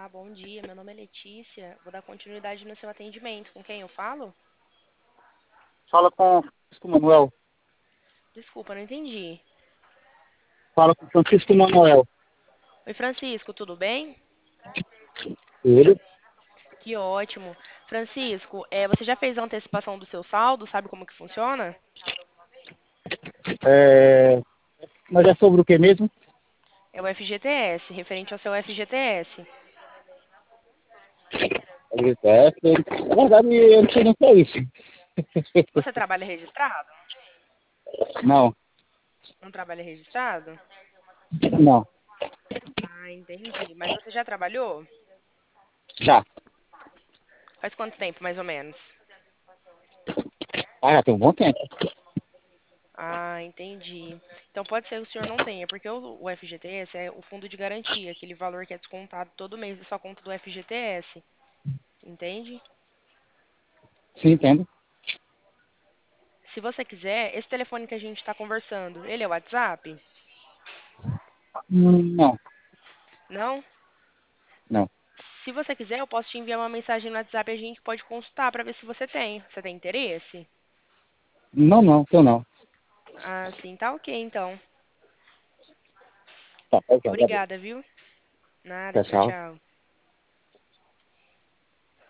Olá, bom dia. Meu nome é Letícia. Vou dar continuidade no seu atendimento. Com quem eu falo? Fala com Francisco Manuel. Desculpa, não entendi. Fala com Francisco Manuel. Oi, Francisco, tudo bem? Ele? Que ótimo. Francisco, você já fez a antecipação do seu saldo? Sabe como que funciona? É... Mas é sobre o que mesmo? É o FGTS, referente ao seu FGTS. Na verdade, eu não sei nem o que é isso. Você trabalha registrado? Não, Não trabalha registrado? não. Ah, entendi. Mas você já trabalhou? Já. Faz quanto tempo, mais ou menos? Ah, já tem um bom tempo. Ah, entendi. Então pode ser que o senhor não tenha, porque o FGTS é o fundo de garantia, aquele valor que é descontado todo mês da sua conta do FGTS, entende? Sim, entendo. Se você quiser, esse telefone que a gente está conversando, ele é o WhatsApp? Não, Não? não. Se você quiser, eu posso te enviar uma mensagem no WhatsApp e a gente pode consultar para ver se você tem. Você tem interesse? Não, não, tô não. Ah, sim, tá ok então. Tá, ok, agradeço. Obrigada, viu? Nada, Tchau, tchau, tchau. tchau.